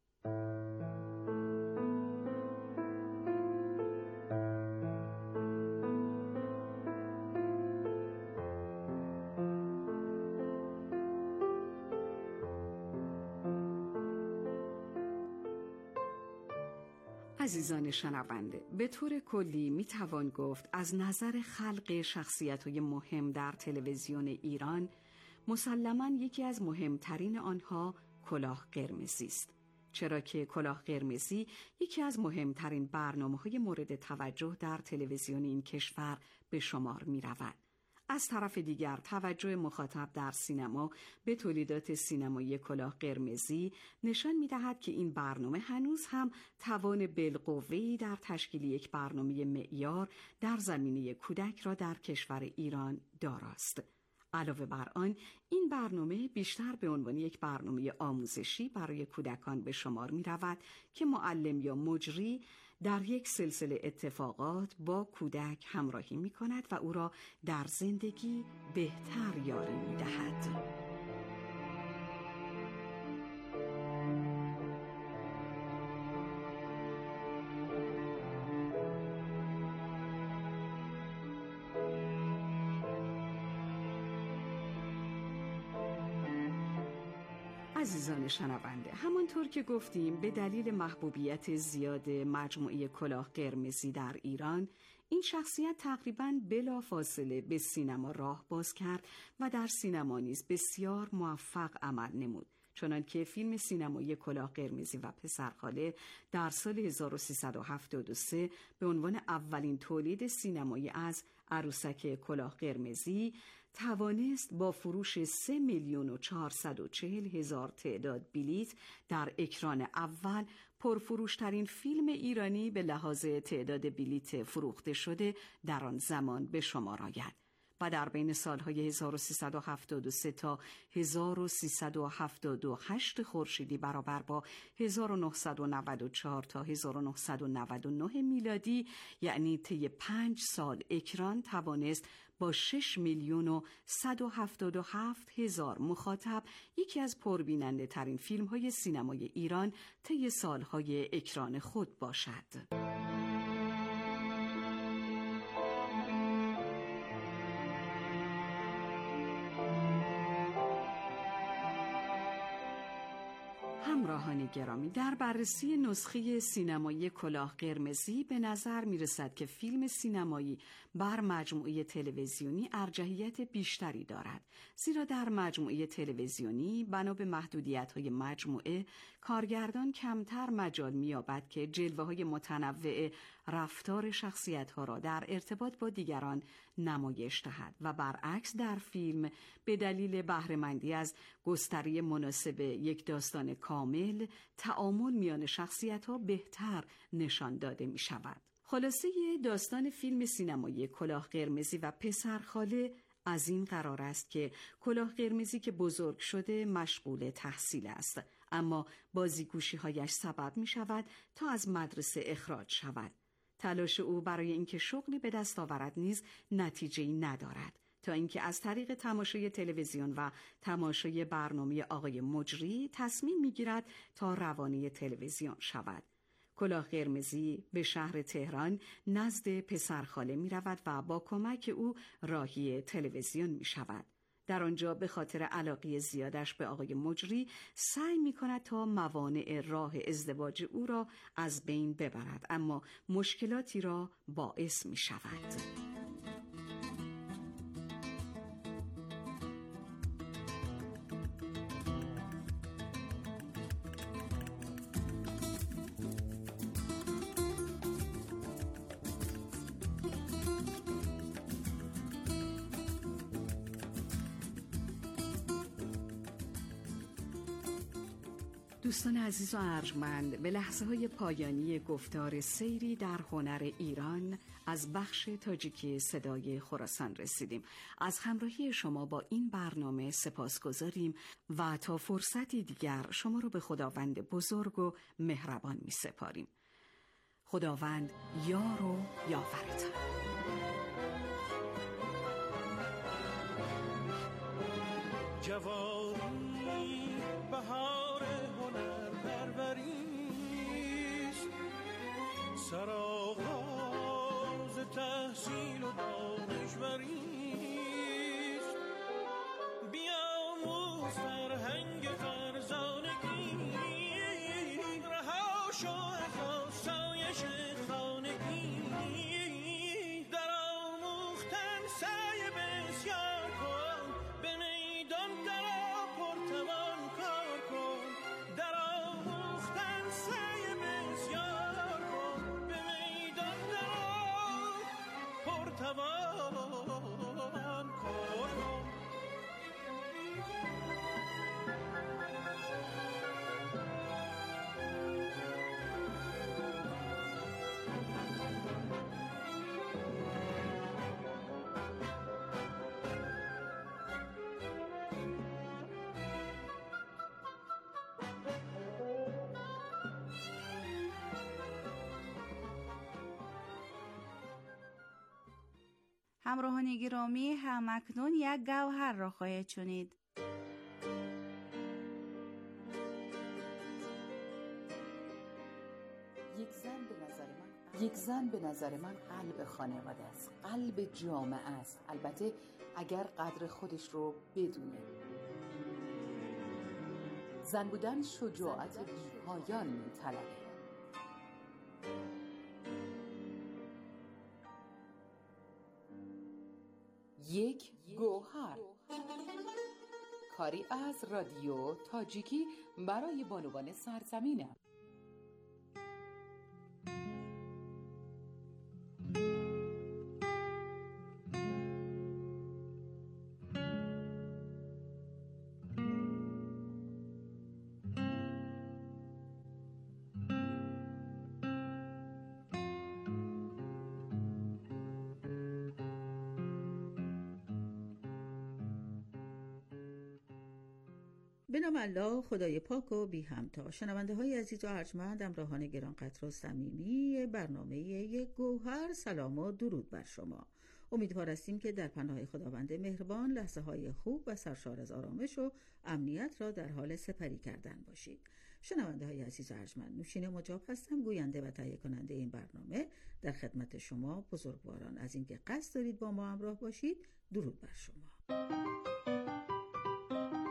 عزیزان شنونده، به طور کلی می توان گفت از نظر خلق شخصیت‌های مهم در تلویزیون ایران مسلماً یکی از مهمترین آنها کلاه قرمزی است، چرا که کلاه قرمزی یکی از مهمترین برنامه‌های مورد توجه در تلویزیون این کشور به شمار می رود. از طرف دیگر توجه مخاطب در سینما به تولیدات سینمایی کلاه قرمزی نشان می‌دهد که این برنامه هنوز هم توان بالقوه‌ای در تشکیل یک برنامه معیار در زمینه کودک را در کشور ایران داراست. علاوه بر آن، این برنامه بیشتر به عنوان یک برنامه آموزشی برای کودکان به شمار می‌رود که معلم یا مجری در یک سلسله اتفاقات با کودک همراهی می کند و او را در زندگی بهتر یاری می دهد. عزیزان شنونده، همانطور که گفتیم به دلیل محبوبیت زیاد مجموعه کلاه قرمزی در ایران، این شخصیت تقریباً بلا فاصله به سینما راه باز کرد و در سینما نیز بسیار موفق عمل نمود، چنانکه فیلم سینمایی کلاه قرمزی و پسرخاله در سال هزار و سیصد و هفتاد و سه به عنوان اولین تولید سینمایی از عروسک کلاه قرمزی توانست با فروش سه میلیون و چهارصد و چهل هزار تعداد بلیت در اکران اول پرفروشترین فیلم ایرانی به لحاظ تعداد بلیت فروخته شده در آن زمان به شمار آید و در بین سالهای هزار و سیصد و هفتاد و سه تا هزار و سیصد و هفتاد و هشت خورشیدی برابر با هزار و نهصد و نود و چهار تا هزار و نهصد و نود و نه میلادی، یعنی طی پنج سال اکران توانست با شش میلیون و صد و هفتاد و هفت هزار مخاطب یکی از پربیننده ترین فیلم های سینمای ایران طی سالهای اکران خود باشد. همراهان گرامی، در بررسی نسخه سینمایی کلاه قرمزی به نظر می رسد که فیلم سینمایی بر مجموعه تلویزیونی ارجحیت بیشتری دارد، زیرا در مجموعه تلویزیونی بنا به محدودیت‌های مجموعه کارگردان کمتر مجال می‌یابد که جلوه‌های متنوع رفتار شخصیت‌ها را در ارتباط با دیگران نمایش دهد و برعکس در فیلم به دلیل بهره‌مندی از گستره مناسب یک داستان کامل تعامل میان شخصیت‌ها بهتر نشان داده می‌شود. خلاصه داستان فیلم سینمایی کلاه قرمزی و پسرخاله از این قرار است که کلاه قرمزی که بزرگ شده مشغول تحصیل است، اما بازیگوشی‌هایش سبب می‌شود تا از مدرسه اخراج شود. تلاش او برای اینکه شغلی به دست آورد نیز نتیجه‌ای ندارد، تا اینکه از طریق تماشای تلویزیون و تماشای برنامه آقای مجری تصمیم می‌گیرد تا روانه تلویزیون شود. کلاه قرمزی به شهر تهران نزد پسرخاله می رود و با کمک او راهی تلویزیون می شود. در آنجا به خاطر علاقه زیادش به آقای مجری سعی می کند تا موانع راه ازدواج او را از بین ببرد، اما مشکلاتی را باعث می شود. دوستان عزیز و ارجمند، به لحظه های پایانی گفتار سیری در هنر ایران از بخش تاجیکی صدای خراسان رسیدیم. از همراهی شما با این برنامه سپاسگزاریم و تا فرصتی دیگر شما رو به خداوند بزرگ و مهربان می سپاریم. خداوند یار و یاورتان. جوانی بهار هنر پروریست، سرآغاز تحصیل و دانشوریست. بیاموز فرهنگ فرزانگی، رها شو از آسایش خانگی. در آموختن سعی بسیار کن، به میدان درآ پرتوان کار کن. در آموختن سعی بسیار کن، به میدان درآ پرتوان کار کن. همراهان گرامی، همکنون یک گوهر را خواهید شنید. یک زن به نظر من یک زن به نظر من قلب خانواده است، قلب جامعه است، البته اگر قدر خودش رو بدونه. زن بودن شجاعت بی‌پایان می‌طلبه. یک گوهر، کاری از رادیو تاجیکی برای بانوان سرزمینم. به نام الله خدای پاک و بی همتا. شنونده های عزیز و ارجمند، همراهان گرانقدر و صمیمی برنامه یک گوهر، سلام و درود بر شما. امیدوار هستیم که در پناه خداوند مهربان لحظه های خوب و سرشار از آرامش و امنیت را در حال سپری کردن باشید. شنونده های عزیز و ارجمند، نوشین مجاب هستم، گوینده و تهیه کننده این برنامه. در خدمت شما بزرگواران، از اینکه قصد دارید با ما همراه باشید، درود بر شما.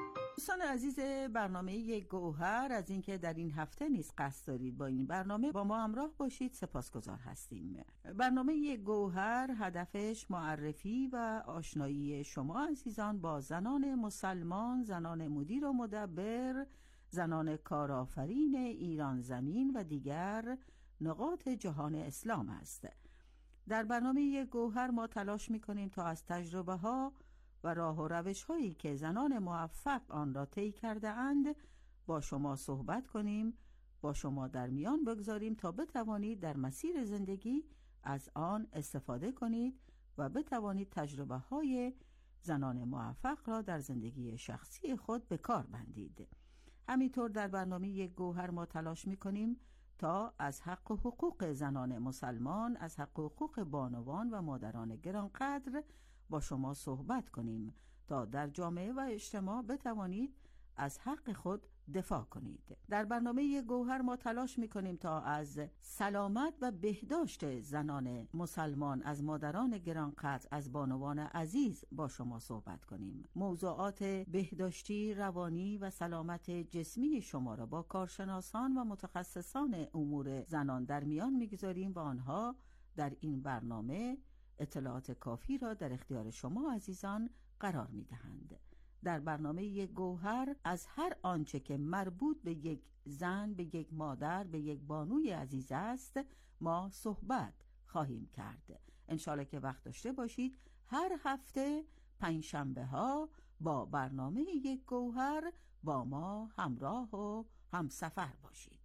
دوستان عزیز برنامه یک گوهر از اینکه در این هفته نیز قصد دارید با این برنامه با ما همراه باشید سپاسگزار هستیم. برنامه یک گوهر هدفش معرفی و آشنایی شما عزیزان با زنان مسلمان، زنان مدیر و مدبر، زنان کارآفرین ایران زمین و دیگر نقاط جهان اسلام است. در برنامه یک گوهر ما تلاش می‌کنیم تا از تجربه ها و راه و روش هایی که زنان موفق آن را طی کرده اند با شما صحبت کنیم، با شما در میان بگذاریم تا بتوانید در مسیر زندگی از آن استفاده کنید و بتوانید تجربه های زنان موفق را در زندگی شخصی خود به کار بندید. همینطور در برنامه یک گوهر ما تلاش می‌کنیم تا از حق و حقوق زنان مسلمان، از حق و حقوق بانوان و مادران گرانقدر با شما صحبت کنیم تا در جامعه و اجتماع بتوانید از حق خود دفاع کنید. در برنامه یک گوهر ما تلاش میکنیم تا از سلامت و بهداشت زنان مسلمان، از مادران گرانقدر، از بانوان عزیز با شما صحبت کنیم. موضوعات بهداشتی، روانی و سلامت جسمی شما را با کارشناسان و متخصصان امور زنان در میان میگذاریم و آنها در این برنامه اطلاعات کافی را در اختیار شما عزیزان قرار می‌دهند. در برنامه یک گوهر از هر آنچه که مربوط به یک زن، به یک مادر، به یک بانوی عزیز است ما صحبت خواهیم کرد. انشالله که وقت داشته باشید هر هفته پنجشنبه ها با برنامه یک گوهر با ما همراه و همسفر باشید.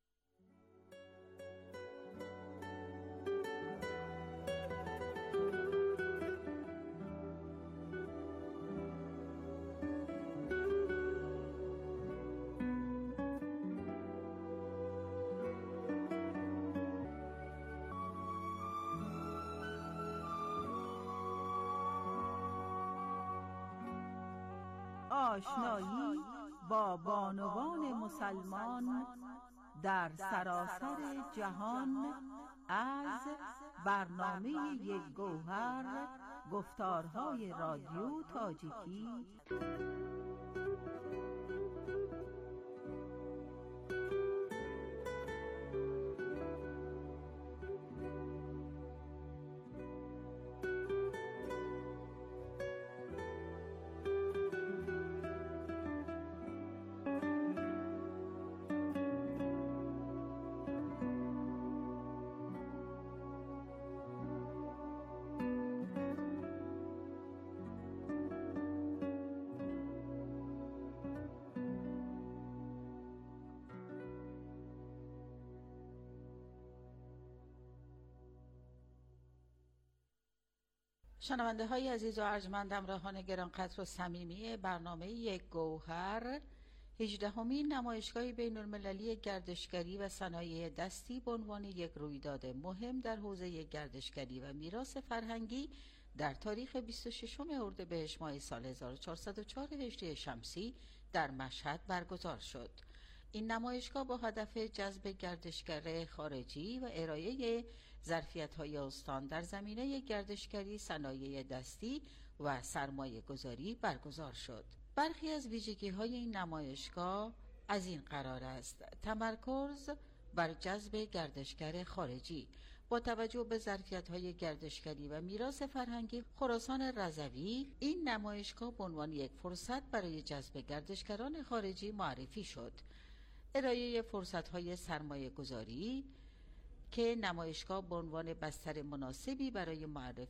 آشنایی با بانوان مسلمان در سراسر جهان از برنامه یک گوهر، گفتارهای رادیو تاجیکی. شنونده های عزیز و ارجمند، همراهان گرانقدر و صمیمی برنامه یک گوهر، هجدهمین نمایشگاه بین المللی گردشگری و صنایع دستی به عنوان یک رویداد مهم در حوزه گردشگری و میراث فرهنگی در تاریخ بیست و ششم اردیبهشت ماه سال هزار و چهارصد و چهار هجری شمسی در مشهد برگزار شد. این نمایشگاه با هدف جذب گردشگر خارجی و ارائه ظرفیت‌های استان در زمینه گردشگری، صنایع دستی و سرمایه گذاری برگزار شد. برخی از ویژگی‌های این نمایشگاه از این قرار است: تمرکز بر جذب گردشگر خارجی. با توجه به ظرفیت‌های گردشگری و میراث فرهنگی خراسان رضوی، این نمایشگاه به عنوان یک فرصت برای جذب گردشگران خارجی معرفی شد. ارائه فرصت‌های سرمایه گذاری که نمایشگاه به عنوان بستر مناسبی برای معرفی